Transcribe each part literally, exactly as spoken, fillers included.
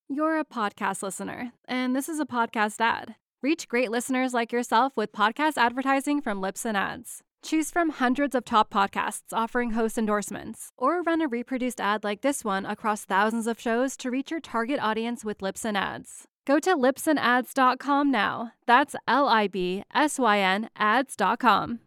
You're a podcast listener, and this is a podcast ad. Reach great listeners like yourself with podcast advertising from Libsyn Ads. Choose from hundreds of top podcasts offering host endorsements, or run a reproduced ad like this one across thousands of shows to reach your target audience with Libsyn Ads. Go to libsyn ads dot com now. That's L I B S Y N ads dot com.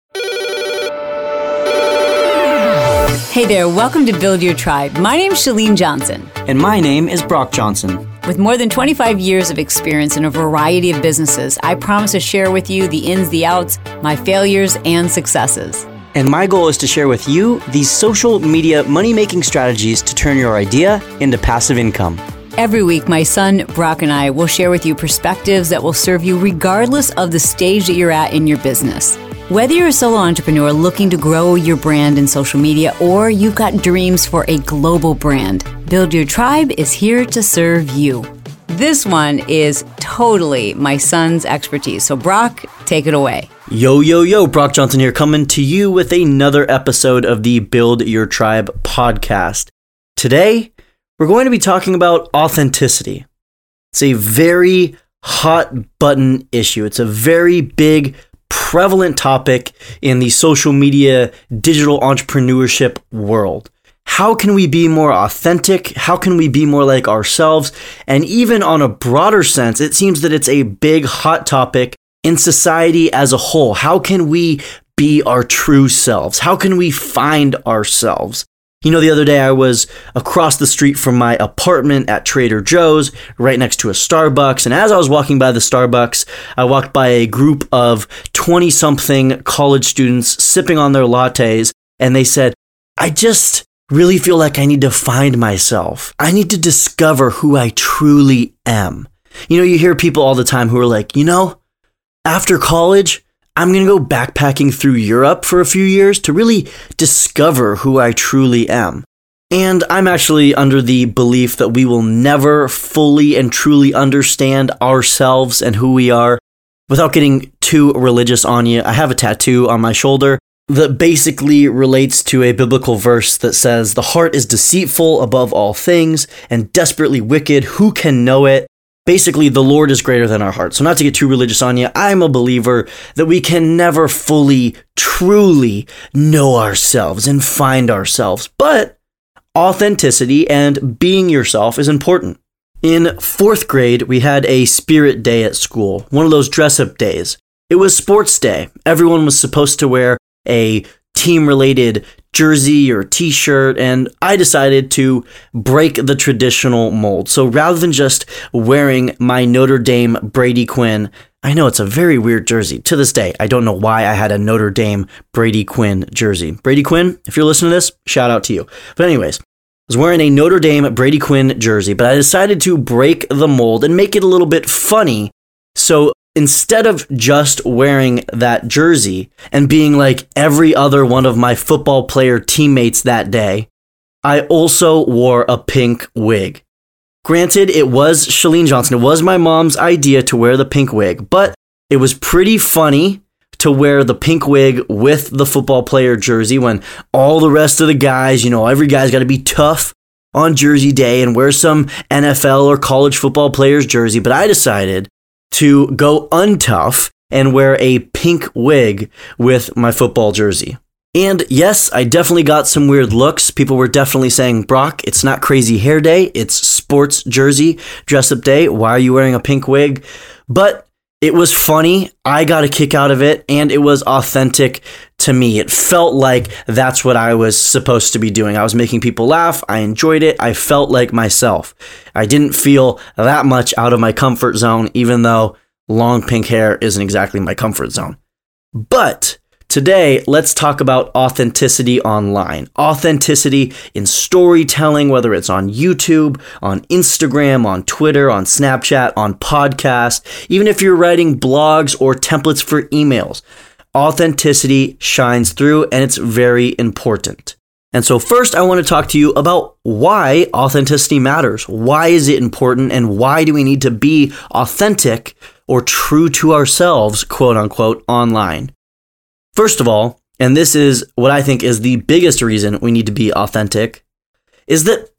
Hey there, welcome to Build Your Tribe. My name's Chalene Johnson. And my name is Brock Johnson. With more than twenty-five years of experience in a variety of businesses, I promise to share with you the ins, the outs, my failures, and successes. And my goal is to share with you these social media money-making strategies to turn your idea into passive income. Every week, my son, Brock, and I will share with you perspectives that will serve you regardless of the stage that you're at in your business. Whether you're a solo entrepreneur looking to grow your brand in social media or you've got dreams for a global brand, Build Your Tribe is here to serve you. This one is totally my son's expertise. So Brock, take it away. Yo, yo, yo, Brock Johnson here, coming to you with another episode of the Build Your Tribe podcast. Today, we're going to be talking about authenticity. It's a very hot button issue. It's a very big prevalent topic in the social media digital entrepreneurship world. How can we be more authentic? How can we be more like ourselves? And even on a broader sense, it seems that it's a big hot topic in society as a whole. How can we be our true selves? How can we find ourselves? You know, the other day I was across the street from my apartment at Trader Joe's, right next to a Starbucks. And as I was walking by the Starbucks, I walked by a group of twenty-something college students sipping on their lattes. And they said, I just really feel like I need to find myself. I need to discover who I truly am. You know, you hear people all the time who are like, you know, after college, I'm going to go backpacking through Europe for a few years to really discover who I truly am. And I'm actually under the belief that we will never fully and truly understand ourselves and who we are without getting too religious on you. I have a tattoo on my shoulder that basically relates to a biblical verse that says, the heart is deceitful above all things and desperately wicked. Who can know it? Basically, the Lord is greater than our heart. So not to get too religious on you, I'm a believer that we can never fully, truly know ourselves and find ourselves. But authenticity and being yourself is important. In fourth grade, we had a spirit day at school, one of those dress-up days. It was sports day. Everyone was supposed to wear a team-related jersey or t-shirt, and I decided to break the traditional mold. So rather than just wearing my Notre Dame Brady Quinn, I know it's a very weird jersey. To this day, I don't know why I had a Notre Dame Brady Quinn jersey. Brady Quinn, if you're listening to this, shout out to you. But anyways, I was wearing a Notre Dame Brady Quinn jersey, but I decided to break the mold and make it a little bit funny. So instead of just wearing that jersey and being like every other one of my football player teammates that day, I also wore a pink wig. Granted, it was Chalene Johnson. It was my mom's idea to wear the pink wig, but it was pretty funny to wear the pink wig with the football player jersey when all the rest of the guys, you know, every guy's got to be tough on jersey day and wear some N F L or college football player's jersey. But I decided to go untough and wear a pink wig with my football jersey. And yes, I definitely got some weird looks. People were definitely saying, Brock, it's not crazy hair day. It's sports jersey dress up day. Why are you wearing a pink wig? But it was funny. I got a kick out of it, and it was authentic to me. It felt like that's what I was supposed to be doing. I was making people laugh. I enjoyed it. I felt like myself. I didn't feel that much out of my comfort zone, even though long pink hair isn't exactly my comfort zone. But today, let's talk about authenticity online. Authenticity in storytelling, whether it's on YouTube, on Instagram, on Twitter, on Snapchat, on podcasts, even if you're writing blogs or templates for emails. Authenticity shines through, and it's very important. And so first, I want to talk to you about why authenticity matters. Why is it important, and why do we need to be authentic or true to ourselves, quote unquote, online? First of all, and this is what I think is the biggest reason we need to be authentic, is that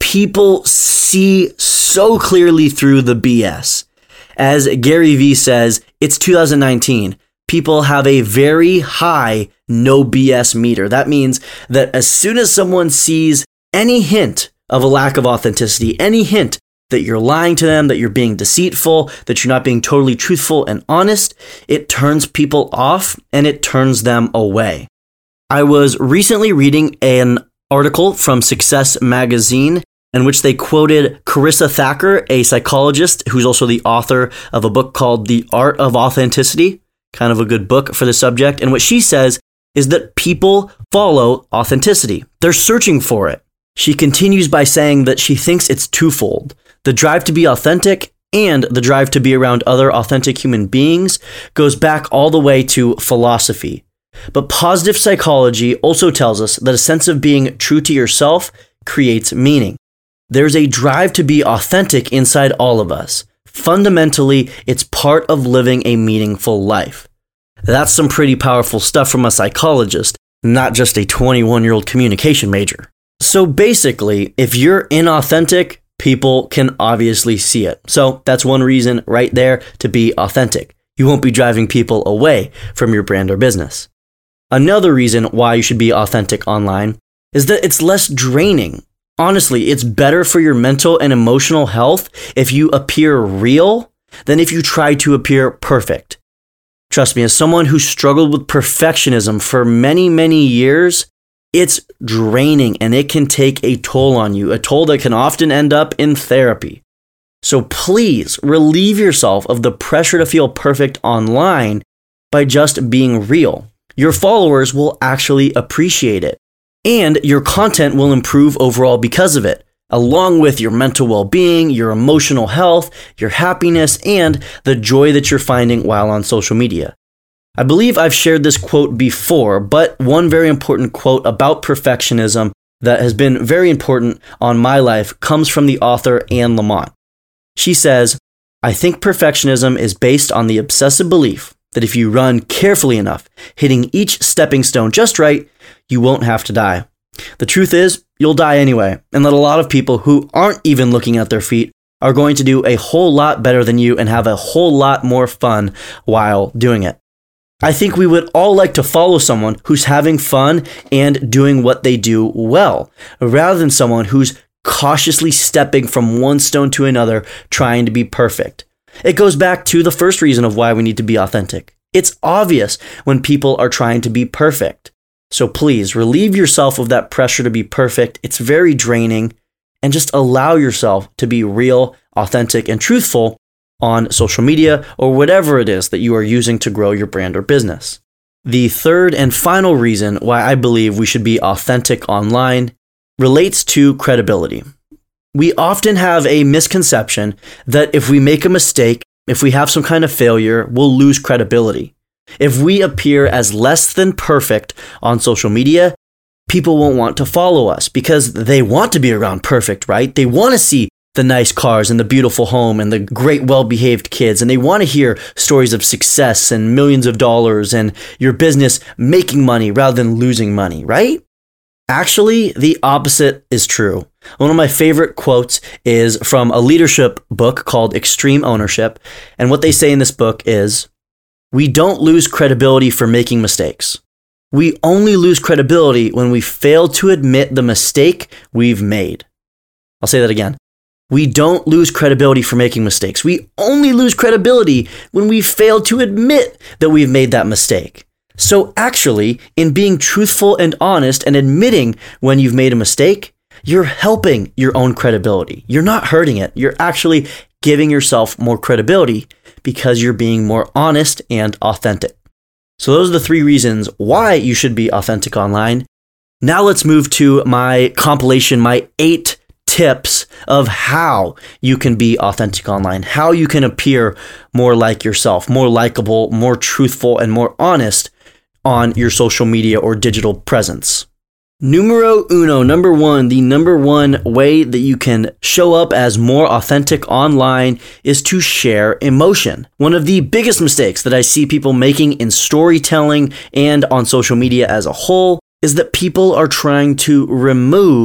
people see so clearly through the B S. As Gary Vee says, it's two thousand nineteen. People have a very high no B S meter. That means that as soon as someone sees any hint of a lack of authenticity, any hint that you're lying to them, that you're being deceitful, that you're not being totally truthful and honest, it turns people off and it turns them away. I was recently reading an article from Success Magazine in which they quoted Carissa Thacker, a psychologist who's also the author of a book called The Art of Authenticity, kind of a good book for the subject. And what she says is that people follow authenticity. They're searching for it. She continues by saying that she thinks it's twofold: the drive to be authentic and the drive to be around other authentic human beings goes back all the way to philosophy. But positive psychology also tells us that a sense of being true to yourself creates meaning. There's a drive to be authentic inside all of us. Fundamentally, it's part of living a meaningful life. That's some pretty powerful stuff from a psychologist, not just a twenty-one-year-old communication major. So basically, if you're inauthentic, people can obviously see it. So that's one reason right there to be authentic. You won't be driving people away from your brand or business. Another reason why you should be authentic online is that it's less draining. Honestly, it's better for your mental and emotional health if you appear real than if you try to appear perfect. Trust me, as someone who struggled with perfectionism for many, many years, it's draining and it can take a toll on you, a toll that can often end up in therapy. So please relieve yourself of the pressure to feel perfect online by just being real. Your followers will actually appreciate it, and your content will improve overall because of it, along with your mental well-being, your emotional health, your happiness, and the joy that you're finding while on social media. I believe I've shared this quote before, but one very important quote about perfectionism that has been very important on my life comes from the author Anne Lamott. She says, "I think perfectionism is based on the obsessive belief that if you run carefully enough, hitting each stepping stone just right, you won't have to die. The truth is, you'll die anyway, and that a lot of people who aren't even looking at their feet are going to do a whole lot better than you and have a whole lot more fun while doing it." I think we would all like to follow someone who's having fun and doing what they do well, rather than someone who's cautiously stepping from one stone to another, trying to be perfect. It goes back to the first reason of why we need to be authentic. It's obvious when people are trying to be perfect. So please relieve yourself of that pressure to be perfect. It's very draining, and just allow yourself to be real, authentic, and truthful on social media or whatever it is that you are using to grow your brand or business. The third and final reason why I believe we should be authentic online relates to credibility. We often have a misconception that if we make a mistake, if we have some kind of failure, we'll lose credibility. If we appear as less than perfect on social media, people won't want to follow us because they want to be around perfect, right? They want to see the nice cars and the beautiful home and the great well-behaved kids, and they want to hear stories of success and millions of dollars and your business making money rather than losing money, right? Actually, the opposite is true. One of my favorite quotes is from a leadership book called Extreme Ownership, and what they say in this book is, "We don't lose credibility for making mistakes. We only lose credibility when we fail to admit the mistake we've made." I'll say that again. We don't lose credibility for making mistakes. We only lose credibility when we fail to admit that we've made that mistake. So actually, in being truthful and honest and admitting when you've made a mistake, you're helping your own credibility. You're not hurting it. You're actually giving yourself more credibility because you're being more honest and authentic. So those are the three reasons why you should be authentic online. Now let's move to my compilation, my eight tips of how you can be authentic online, how you can appear more like yourself, more likable, more truthful, and more honest on your social media or digital presence. Numero uno, number one, the number one way that you can show up as more authentic online is to share emotion. One of the biggest mistakes that I see people making in storytelling and on social media as a whole is that people are trying to remove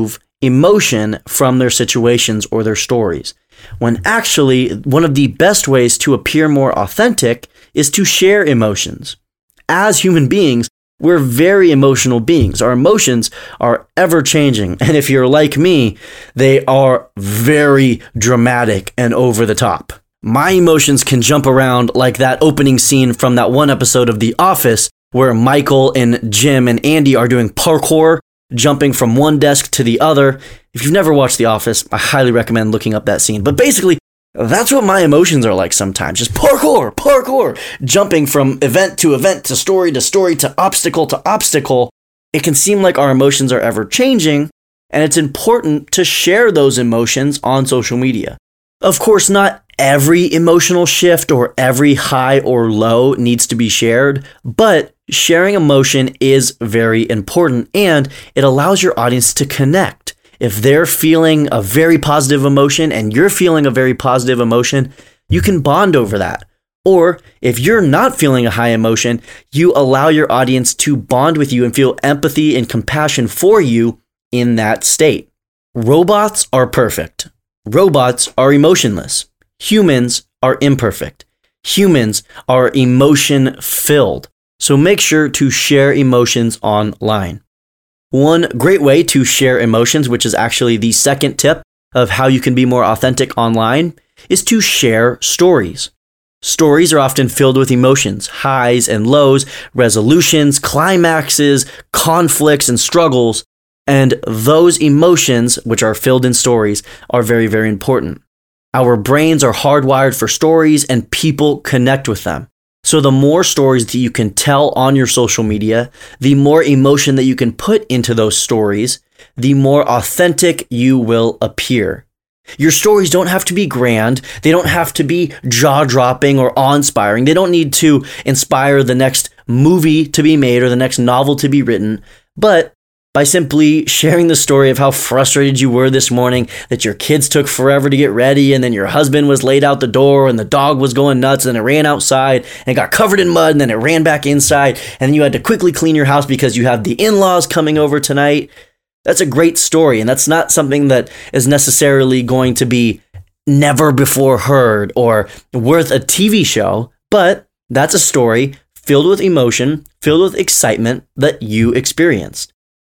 emotion from their situations or their stories. When actually, one of the best ways to appear more authentic is to share emotions. As human beings, we're very emotional beings. Our emotions are ever changing. And if you're like me, they are very dramatic and over the top. My emotions can jump around like that opening scene from that one episode of The Office where Michael and Jim and Andy are doing parkour, jumping from one desk to the other. If you've never watched The Office, I highly recommend looking up that scene. But basically, that's what my emotions are like sometimes. Just parkour, parkour, jumping from event to event to story to story to obstacle to obstacle. It can seem like our emotions are ever changing, and it's important to share those emotions on social media. Of course, not every emotional shift or every high or low needs to be shared, but sharing emotion is very important, and it allows your audience to connect. If they're feeling a very positive emotion and you're feeling a very positive emotion, you can bond over that. Or if you're not feeling a high emotion, you allow your audience to bond with you and feel empathy and compassion for you in that state. Robots are perfect. Robots are emotionless. Humans are imperfect. Humans are emotion-filled. So make sure to share emotions online. One great way to share emotions, which is actually the second tip of how you can be more authentic online, is to share stories. Stories are often filled with emotions, highs and lows, resolutions, climaxes, conflicts, and struggles. And those emotions, which are filled in stories, are very, very important. Our brains are hardwired for stories, and people connect with them. So the more stories that you can tell on your social media, the more emotion that you can put into those stories, the more authentic you will appear. Your stories don't have to be grand. They don't have to be jaw-dropping or awe-inspiring. They don't need to inspire the next movie to be made or the next novel to be written. But by simply sharing the story of how frustrated you were this morning, that your kids took forever to get ready, and then your husband was laid out the door, and the dog was going nuts, and it ran outside, and it got covered in mud, and then it ran back inside, and then you had to quickly clean your house because you have the in-laws coming over tonight. That's a great story, and that's not something that is necessarily going to be never before heard or worth a T V show, but that's a story filled with emotion, filled with excitement that you experienced.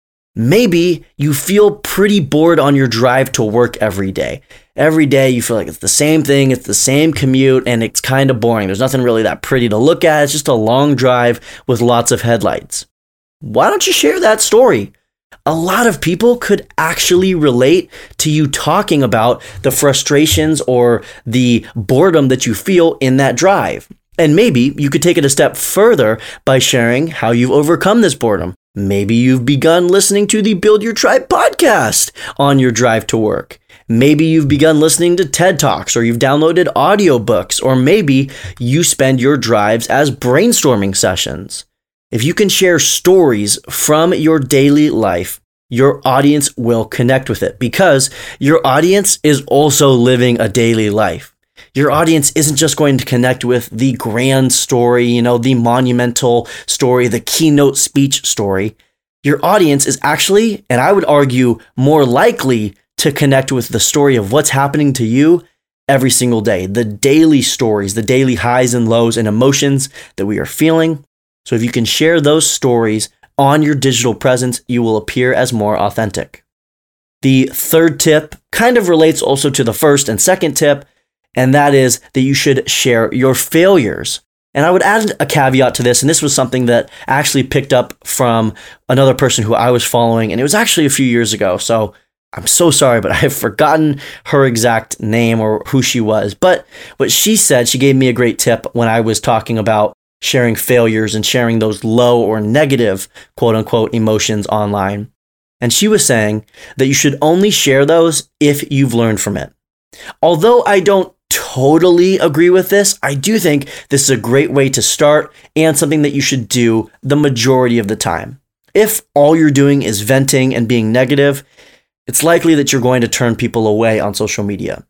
Maybe you feel pretty bored on your drive to work every day. Every day you feel like it's the same thing, it's the same commute, and it's kind of boring. There's nothing really that pretty to look at. It's just a long drive with lots of headlights. Why don't you share that story? A lot of people could actually relate to you talking about the frustrations or the boredom that you feel in that drive. And maybe you could take it a step further by sharing how you've overcome this boredom. Maybe you've begun listening to the Build Your Tribe podcast on your drive to work. Maybe you've begun listening to TED Talks, or you've downloaded audiobooks, or maybe you spend your drives as brainstorming sessions. If you can share stories from your daily life, your audience will connect with it because your audience is also living a daily life. Your audience isn't just going to connect with the grand story, you know, the monumental story, the keynote speech story. Your audience is actually, and I would argue, more likely to connect with the story of what's happening to you every single day, the daily stories, the daily highs and lows and emotions that we are feeling. So if you can share those stories on your digital presence, you will appear as more authentic. The third tip kind of relates also to the first and second tip, and that is that you should share your failures. And I would add a caveat to this, and this was something that I actually picked up from another person who I was following, and it was actually a few years ago, so I'm so sorry, but I have forgotten her exact name or who she was. But what she said, she gave me a great tip when I was talking about sharing failures and sharing those low or negative, quote unquote, emotions online. And she was saying that you should only share those if you've learned from it. Although I don't totally agree with this, I do think this is a great way to start and something that you should do the majority of the time. If all you're doing is venting and being negative, it's likely that you're going to turn people away on social media.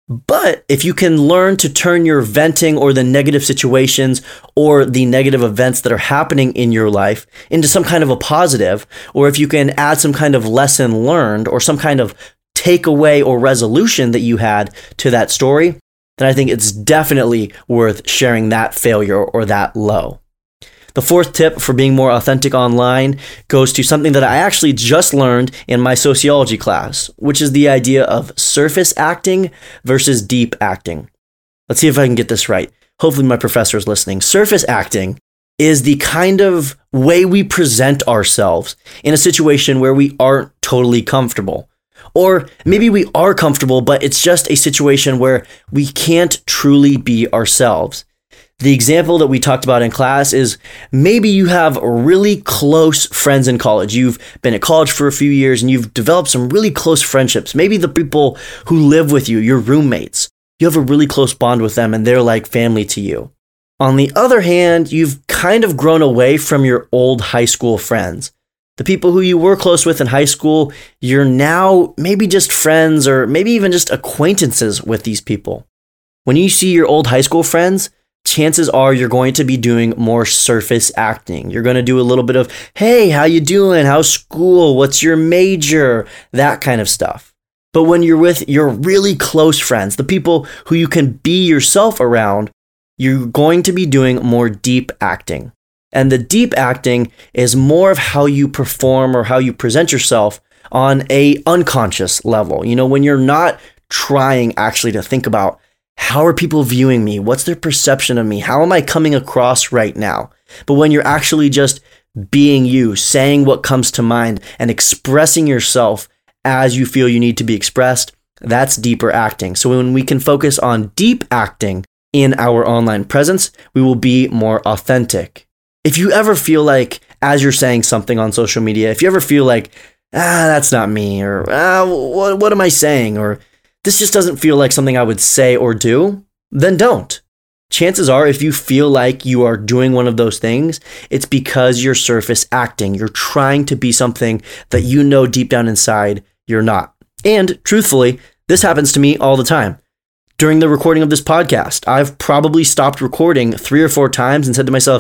But if you can learn to turn your venting or the negative situations or the negative events that are happening in your life into some kind of a positive, or if you can add some kind of lesson learned or some kind of takeaway or resolution that you had to that story, then I think it's definitely worth sharing that failure or that low. The fourth tip for being more authentic online goes to something that I actually just learned in my sociology class, which is the idea of surface acting versus deep acting. Let's see if I can get this right. Hopefully my professor is listening. Surface acting is the kind of way we present ourselves in a situation where we aren't totally comfortable. Or maybe we are comfortable, but it's just a situation where we can't truly be ourselves. The example that we talked about in class is maybe you have really close friends in college. You've been at college for a few years and you've developed some really close friendships. Maybe the people who live with you, your roommates, you have a really close bond with them and they're like family to you. On the other hand, you've kind of grown away from your old high school friends. The people who you were close with in high school, you're now maybe just friends or maybe even just acquaintances with these people. When you see your old high school friends, chances are you're going to be doing more surface acting. You're going to do a little bit of, hey, how you doing? How's school? What's your major? That kind of stuff. But when you're with your really close friends, the people who you can be yourself around, you're going to be doing more deep acting. And the deep acting is more of how you perform or how you present yourself on a unconscious level. You know, when you're not trying actually to think about, how are people viewing me? What's their perception of me? How am I coming across right now? But when you're actually just being you, saying what comes to mind and expressing yourself as you feel you need to be expressed, that's deeper acting. So when we can focus on deep acting in our online presence, we will be more authentic. If you ever feel like, as you're saying something on social media, if you ever feel like, ah, that's not me, or ah, what, what am I saying? Or this just doesn't feel like something I would say or do, then don't. Chances are, if you feel like you are doing one of those things, it's because you're surface acting. You're trying to be something that you know deep down inside you're not. And truthfully, this happens to me all the time. During the recording of this podcast, I've probably stopped recording three or four times and said to myself,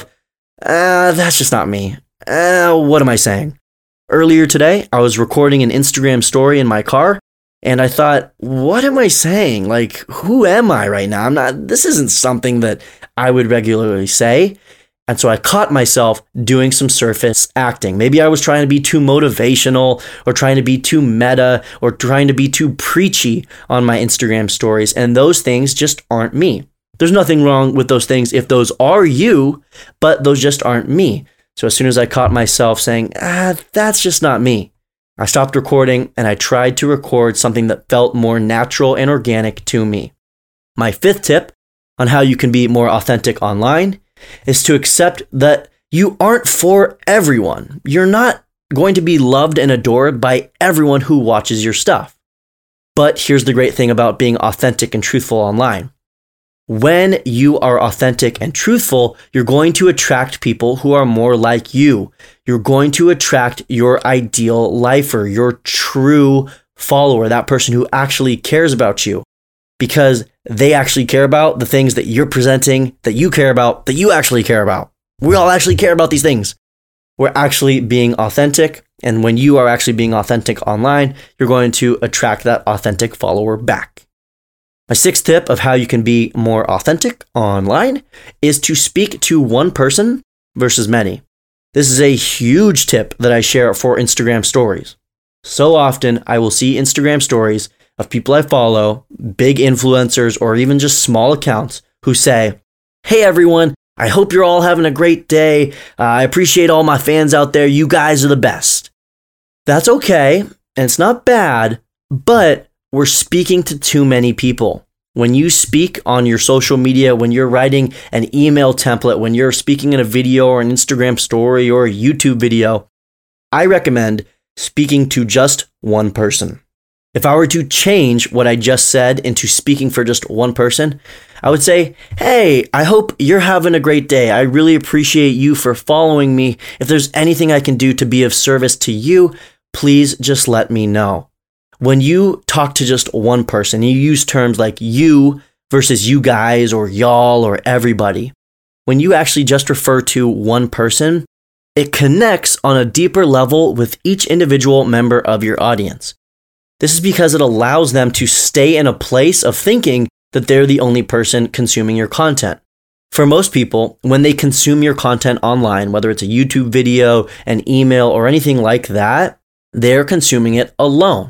ah, that's just not me. Ah, what am I saying? Earlier today, I was recording an Instagram story in my car, and I thought, what am I saying? Like, who am I right now? I'm not, this isn't something that I would regularly say. And so I caught myself doing some surface acting. Maybe I was trying to be too motivational or trying to be too meta or trying to be too preachy on my Instagram stories. And those things just aren't me. There's nothing wrong with those things if those are you, but those just aren't me. So as soon as I caught myself saying, ah, that's just not me, I stopped recording and I tried to record something that felt more natural and organic to me. My fifth tip on how you can be more authentic online is to accept that you aren't for everyone. You're not going to be loved and adored by everyone who watches your stuff. But here's the great thing about being authentic and truthful online. When you are authentic and truthful, you're going to attract people who are more like you. You're going to attract your ideal lifer, your true follower, that person who actually cares about you, because they actually care about the things that you're presenting, that you care about, that you actually care about. We all actually care about these things. We're actually being authentic. And when you are actually being authentic online, you're going to attract that authentic follower back. My sixth tip of how you can be more authentic online is to speak to one person versus many. This is a huge tip that I share for Instagram stories. So often I will see Instagram stories of people I follow, big influencers, or even just small accounts who say, hey everyone, I hope you're all having a great day. Uh, I appreciate all my fans out there. You guys are the best. That's okay, and it's not bad, but we're speaking to too many people. When you speak on your social media, when you're writing an email template, when you're speaking in a video or an Instagram story or a YouTube video, I recommend speaking to just one person. If I were to change what I just said into speaking for just one person, I would say, hey, I hope you're having a great day. I really appreciate you for following me. If there's anything I can do to be of service to you, please just let me know. when you talk to just one person, you use terms like you versus you guys or y'all or everybody. When you actually just refer to one person, it connects on a deeper level with each individual member of your audience. This is because it allows them to stay in a place of thinking that they're the only person consuming your content. For most people, when they consume your content online, whether it's a YouTube video, an email, or anything like that, they're consuming it alone.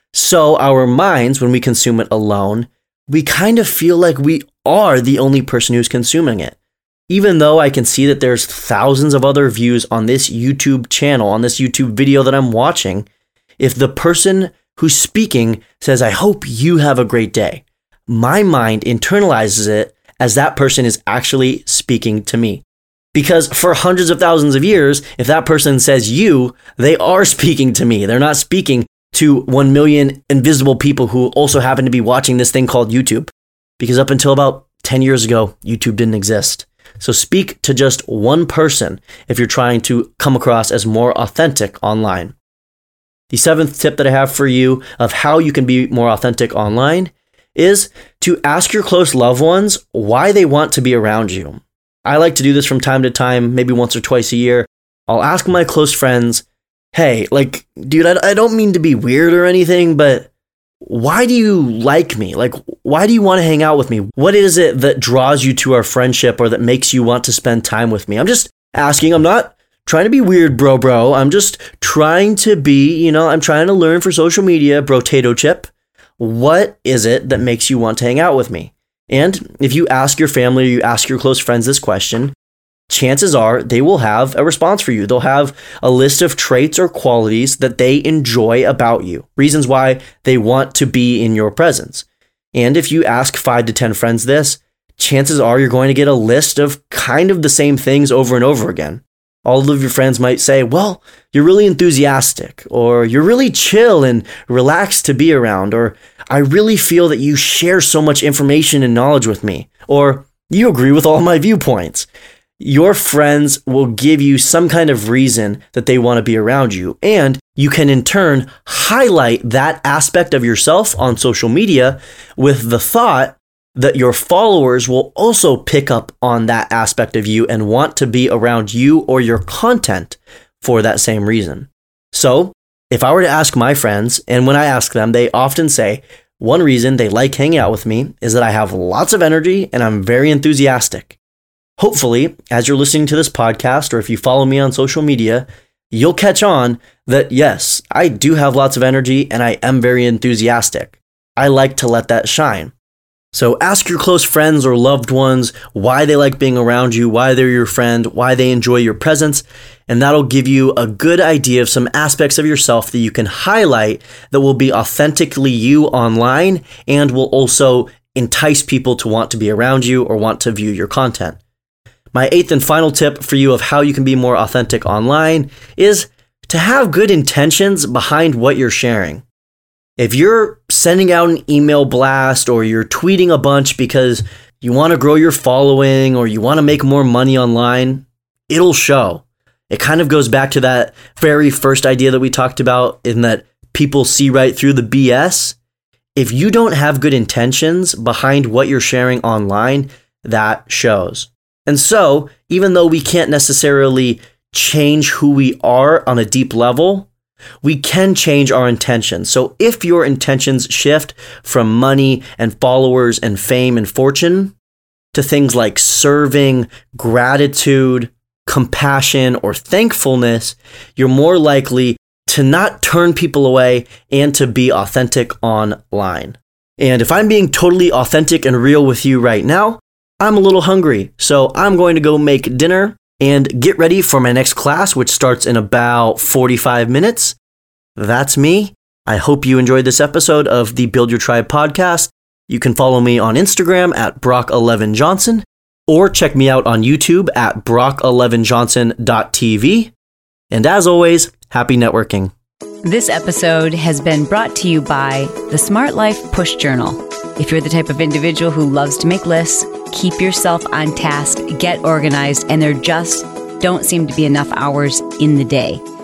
So our minds, when we consume it alone, we kind of feel like we are the only person who's consuming it. Even though I can see that there's thousands of other views on this YouTube channel, on this YouTube video that I'm watching, if the person who's speaking says, I hope you have a great day, my mind internalizes it as that person is actually speaking to me. Because for hundreds of thousands of years, if that person says you, they are speaking to me. They're not speaking to one million invisible people who also happen to be watching this thing called YouTube. Because up until about ten years ago, YouTube didn't exist. So speak to just one person if you're trying to come across as more authentic online. The seventh tip that I have for you of how you can be more authentic online is to ask your close loved ones why they want to be around you. I like to do this from time to time, maybe once or twice a year. I'll ask my close friends, hey, like, dude, I, I don't mean to be weird or anything, but why do you like me? Like, why do you want to hang out with me? What is it that draws you to our friendship or that makes you want to spend time with me? I'm just asking. I'm not trying to be weird, bro, bro. I'm just trying to be, you know, I'm trying to learn for social media, brotato chip. What is it that makes you want to hang out with me? And if you ask your family or you ask your close friends this question, chances are they will have a response for you. They'll have a list of traits or qualities that they enjoy about you, reasons why they want to be in your presence. And if you ask five to ten friends this, chances are you're going to get a list of kind of the same things over and over again. All of your friends might say, well, you're really enthusiastic, or you're really chill and relaxed to be around, or I really feel that you share so much information and knowledge with me, or you agree with all my viewpoints. Your friends will give you some kind of reason that they want to be around you, and you can in turn highlight that aspect of yourself on social media with the thought that your followers will also pick up on that aspect of you and want to be around you or your content for that same reason. So if I were to ask my friends, and when I ask them, they often say, one reason they like hanging out with me is that I have lots of energy and I'm very enthusiastic. Hopefully, as you're listening to this podcast, or if you follow me on social media, you'll catch on that yes, I do have lots of energy and I am very enthusiastic. I like to let that shine. So ask your close friends or loved ones why they like being around you, why they're your friend, why they enjoy your presence, and that'll give you a good idea of some aspects of yourself that you can highlight that will be authentically you online and will also entice people to want to be around you or want to view your content. My eighth and final tip for you of how you can be more authentic online is to have good intentions behind what you're sharing. If you're sending out an email blast or you're tweeting a bunch because you want to grow your following or you want to make more money online, it'll show. It kind of goes back to that very first idea that we talked about in that people see right through the B S. If you don't have good intentions behind what you're sharing online, that shows. And so, even though we can't necessarily change who we are on a deep level, we can change our intentions. So if your intentions shift from money and followers and fame and fortune to things like serving, gratitude, compassion, or thankfulness, you're more likely to not turn people away and to be authentic online. And if I'm being totally authentic and real with you right now, I'm a little hungry. So I'm going to go make dinner and get ready for my next class, which starts in about forty-five minutes. That's me. I hope you enjoyed this episode of the Build Your Tribe podcast. You can follow me on Instagram at Brock eleven Johnson or check me out on YouTube at brock eleven johnson dot t v. And as always, happy networking. This episode has been brought to you by the Smart Life Push Journal. If you're the type of individual who loves to make lists, keep yourself on task, get organized, and there just don't seem to be enough hours in the day,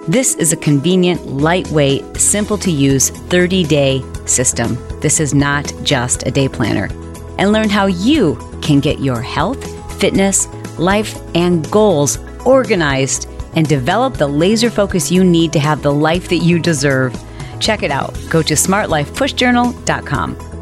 This is a convenient, lightweight, simple to use thirty-day system. This is not just a day planner. And learn how you can get your health, fitness, life, and goals organized and develop the laser focus you need to have the life that you deserve. Check it out. Go to smart life push journal dot com.